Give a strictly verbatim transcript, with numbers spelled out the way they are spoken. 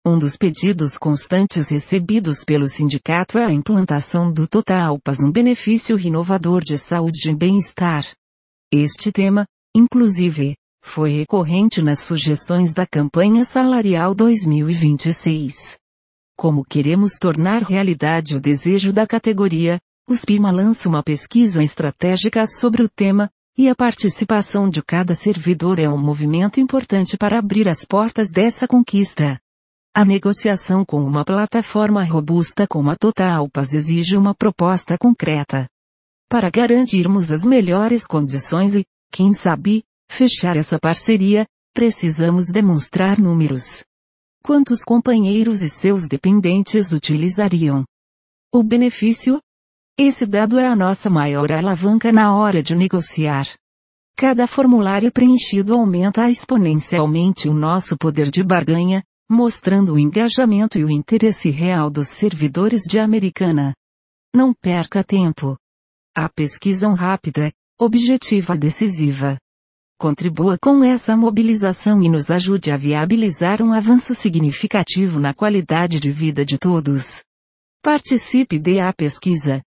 Um dos pedidos constantes recebidos pelo sindicato é a implantação do Total P A S, um benefício renovador de saúde e bem-estar. Este tema, inclusive, foi recorrente nas sugestões da campanha salarial dois mil e vinte e seis. Como queremos tornar realidade o desejo da categoria, o SPIMA lança uma pesquisa estratégica sobre o tema, e a participação de cada servidor é um movimento importante para abrir as portas dessa conquista. A negociação com uma plataforma robusta como a Total P A S exige uma proposta concreta. Para garantirmos as melhores condições e, quem sabe, fechar essa parceria, precisamos demonstrar números. Quantos companheiros e seus dependentes utilizariam o benefício? Esse dado é a nossa maior alavanca na hora de negociar. Cada formulário preenchido aumenta exponencialmente o nosso poder de barganha, mostrando o engajamento e o interesse real dos servidores de Americana. Não perca tempo. A pesquisa é rápida, objetiva e decisiva. Contribua com essa mobilização e nos ajude a viabilizar um avanço significativo na qualidade de vida de todos. Participe da pesquisa.